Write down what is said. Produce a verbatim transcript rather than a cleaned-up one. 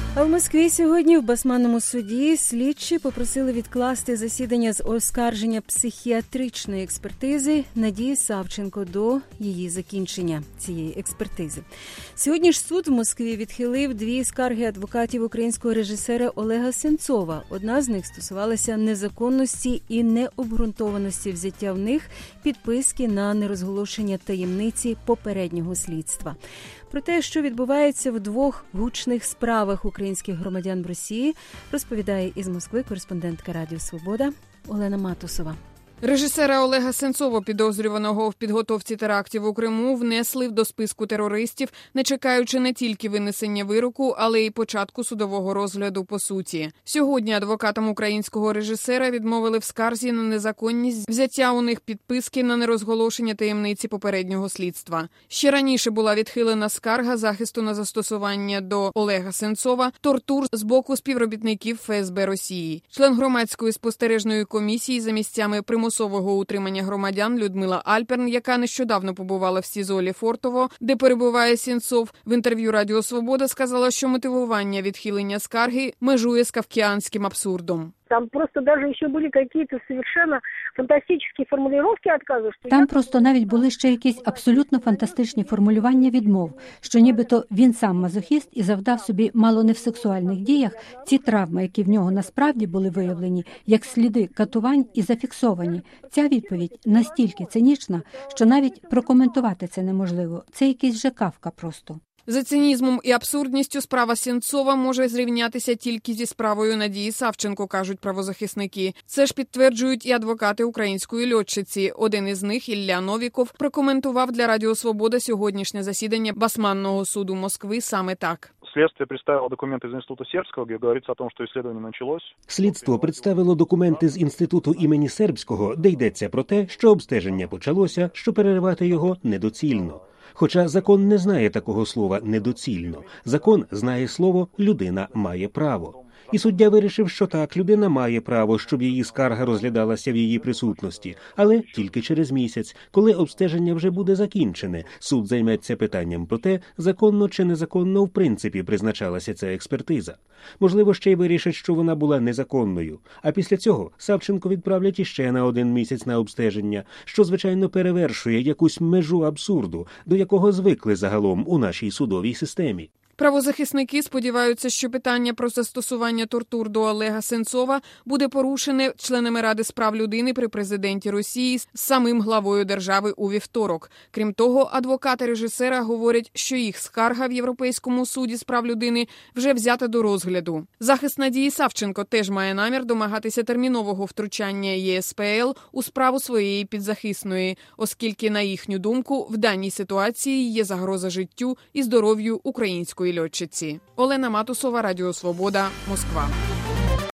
А в Москві сьогодні в Басманному суді слідчі попросили відкласти засідання з оскарження психіатричної експертизи Надії Савченко до її закінчення цієї експертизи. Сьогодні ж суд в Москві відхилив дві скарги адвокатів українського режисера Олега Сенцова. Одна з них стосувалася незаконності і необґрунтованості взяття в них підписки на нерозголошення таємниці попереднього слідства. Про те, що відбувається в двох гучних справах українських громадян в Росії, розповідає із Москви кореспондентка Радіо Свобода Олена Матусова. Режисера Олега Сенцова, підозрюваного в підготовці терактів у Криму, внесли до списку терористів, не чекаючи не тільки винесення вироку, але й початку судового розгляду по суті. Сьогодні адвокатам українського режисера відмовили в скарзі на незаконність взяття у них підписки на нерозголошення таємниці попереднього слідства. Ще раніше була відхилена скарга захисту на застосування до Олега Сенцова тортур з боку співробітників Ф С Б Росії. Член громадської спостережної комісії за місцями примусового примусового утримання громадян Людмила Альперн, яка нещодавно побувала в СІЗО Лефортово, де перебуває Сенцов, в інтерв'ю Радіо Свобода сказала, що мотивування відхилення скарги межує з кавкіанським абсурдом. Там просто даже ще були какие-то совершенно фантастичні формулировки отказу. Там просто навіть були ще якісь абсолютно фантастичні формулювання відмов, що нібито він сам мазохіст і завдав собі мало не в сексуальних діях ці травми, які в нього насправді були виявлені, як сліди катувань і зафіксовані. Ця відповідь настільки цинічна, що навіть прокоментувати це неможливо. Це якийсь же Кафка просто. За цинізмом і абсурдністю справа Сенцова може зрівнятися тільки зі справою Надії Савченко, кажуть правозахисники. Це ж підтверджують і адвокати української льотчиці. Один із них, Ілля Новіков, прокоментував для Радіо Свобода сьогоднішнє засідання Басманного суду Москви саме так. Следствие представило документы из Института Сербского, где говорится о том, что исследование началось. Слідство представило документи з Інституту імені Сербського, де йдеться про те, що обстеження почалося, що переривати його недоцільно. Хоча закон не знає такого слова «недоцільно». Закон знає слово «людина має право». І суддя вирішив, що так, людина має право, щоб її скарга розглядалася в її присутності. Але тільки через місяць, коли обстеження вже буде закінчене, суд займеться питанням про те, законно чи незаконно в принципі призначалася ця експертиза. Можливо, ще й вирішить, що вона була незаконною. А після цього Савченко відправлять іще на один місяць на обстеження, що, звичайно, перевершує якусь межу абсурду, до якого звикли загалом у нашій судовій системі. Правозахисники сподіваються, що питання про застосування тортур до Олега Сенцова буде порушене членами Ради з прав людини при президенті Росії з самим главою держави у вівторок. Крім того, адвокати режисера говорять, що їх скарга в Європейському суді з прав людини вже взята до розгляду. Захист Надії Савченко теж має намір домагатися термінового втручання Є С П Л у справу своєї підзахисної, оскільки, на їхню думку, в даній ситуації є загроза життю і здоров'ю української льотчиці. Олена Матусова, Радіо Свобода, Москва.